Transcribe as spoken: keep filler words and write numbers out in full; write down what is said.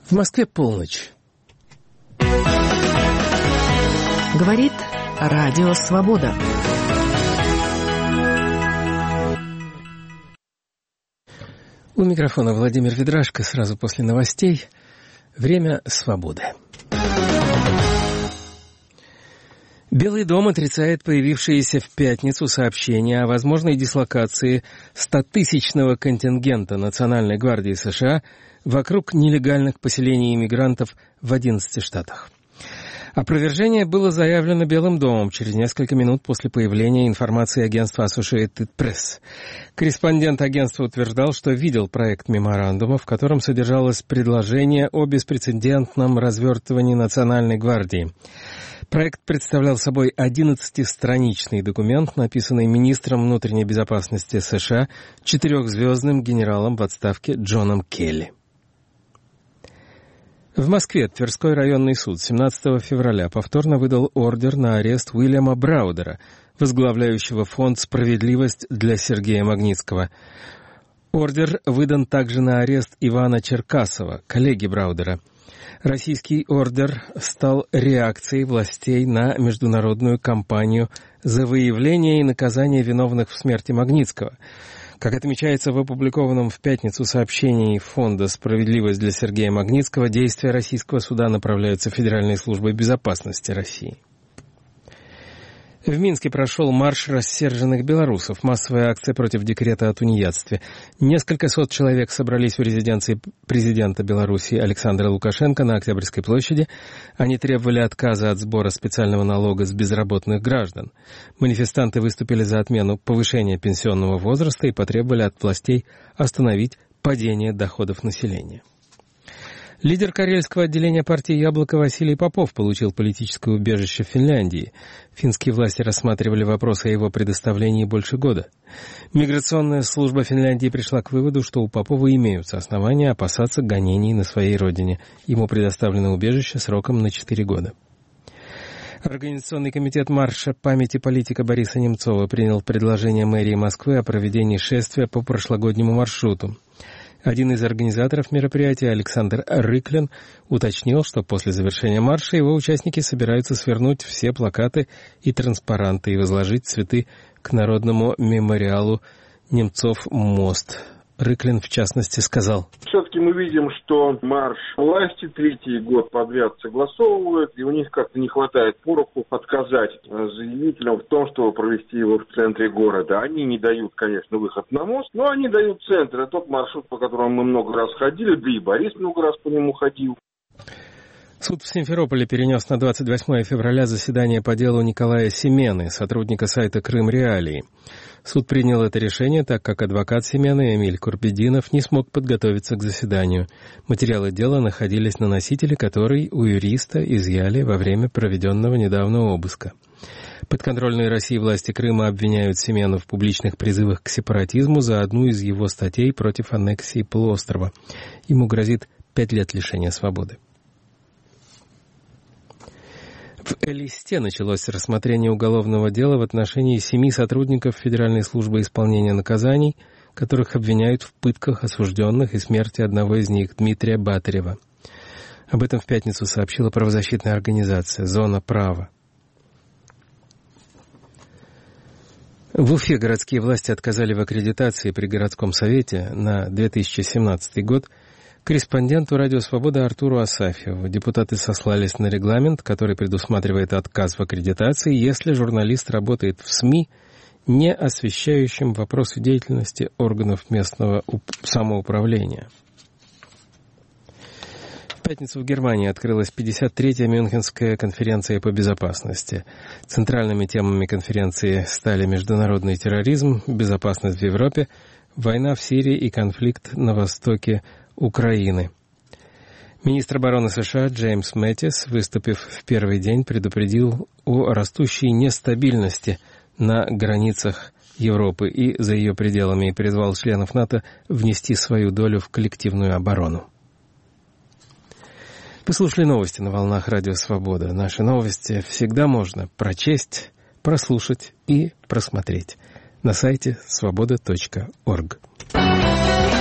В Москве полночь. Говорит Радио Свобода. У микрофона Владимир Ведрашко. Сразу после новостей. Время свободы. Белый дом отрицает появившиеся в пятницу сообщения о возможной дислокации стотысячного контингента Национальной гвардии США вокруг нелегальных поселений иммигрантов в одиннадцати штатах. Опровержение было заявлено Белым домом через несколько минут после появления информации агентства Associated Press. Корреспондент агентства утверждал, что видел проект меморандума, в котором содержалось предложение о беспрецедентном развертывании Национальной гвардии. Проект представлял собой одиннадцатистраничный документ, написанный министром внутренней безопасности США четырехзвездным генералом в отставке Джоном Келли. В Москве Тверской районный суд семнадцатого февраля повторно выдал ордер на арест Уильяма Браудера, возглавляющего фонд «Справедливость» для Сергея Магнитского. Ордер выдан также на арест Ивана Черкасова, коллеги Браудера. Российский ордер стал реакцией властей на международную кампанию за выявление и наказание виновных в смерти Магнитского. Как отмечается в опубликованном в пятницу сообщении Фонда «Справедливость» для Сергея Магнитского, действия российского суда направляются Федеральной службой безопасности России. В Минске прошел марш рассерженных белорусов, массовая акция против декрета о тунеядстве. Несколько сот человек собрались в резиденции президента Беларуси Александра Лукашенко на Октябрьской площади. Они требовали отказа от сбора специального налога с безработных граждан. Манифестанты выступили за отмену повышения пенсионного возраста и потребовали от властей остановить падение доходов населения. Лидер карельского отделения партии «Яблоко» Василий Попов получил политическое убежище в Финляндии. Финские власти рассматривали вопрос о его предоставлении больше года. Миграционная служба Финляндии пришла к выводу, что у Попова имеются основания опасаться гонений на своей родине. Ему предоставлено убежище сроком на четыре года. Организационный комитет марша памяти политика Бориса Немцова принял предложение мэрии Москвы о проведении шествия по прошлогоднему маршруту. Один из организаторов мероприятия, Александр Рыклин, уточнил, что после завершения марша его участники собираются свернуть все плакаты и транспаранты и возложить цветы к народному мемориалу «Немцов мост». Рыклин, в частности, сказал: «Все-таки мы видим, что марш власти третий год подряд согласовывают, и у них как-то не хватает пороху отказать заявителям в том, чтобы провести его в центре города. Они не дают, конечно, выход на мост, но они дают центр. Это тот маршрут, по которому мы много раз ходили, да и Борис много раз по нему ходил». Суд в Симферополе перенес на двадцать восьмое февраля заседание по делу Николая Семены, сотрудника сайта «Крым Реалии». Суд принял это решение, так как адвокат Семены Эмиль Курбединов не смог подготовиться к заседанию. Материалы дела находились на носителе, который у юриста изъяли во время проведенного недавно обыска. Подконтрольные России власти Крыма обвиняют Семену в публичных призывах к сепаратизму за одну из его статей против аннексии полуострова. Ему грозит пять лет лишения свободы. В Элисте началось рассмотрение уголовного дела в отношении семи сотрудников Федеральной службы исполнения наказаний, которых обвиняют в пытках осужденных и смерти одного из них, Дмитрия Батарева. Об этом в пятницу сообщила правозащитная организация «Зона права». В Уфе городские власти отказали в аккредитации при городском совете на две тысячи семнадцатый год корреспонденту «Радио Свобода» Артуру Асафьеву. Депутаты сослались на регламент, который предусматривает отказ в аккредитации, если журналист работает в СМИ, не освещающим вопросы деятельности органов местного самоуправления. В пятницу в Германии открылась пятьдесят третья Мюнхенская конференция по безопасности. Центральными темами конференции стали международный терроризм, безопасность в Европе, война в Сирии и конфликт на востоке Украины. Министр обороны США Джеймс Мэттис, выступив в первый день, предупредил о растущей нестабильности на границах Европы и за ее пределами и призвал членов НАТО внести свою долю в коллективную оборону. Вы слушали новости на волнах Радио Свобода. Наши новости всегда можно прочесть, прослушать и просмотреть на сайте свобода точка орг.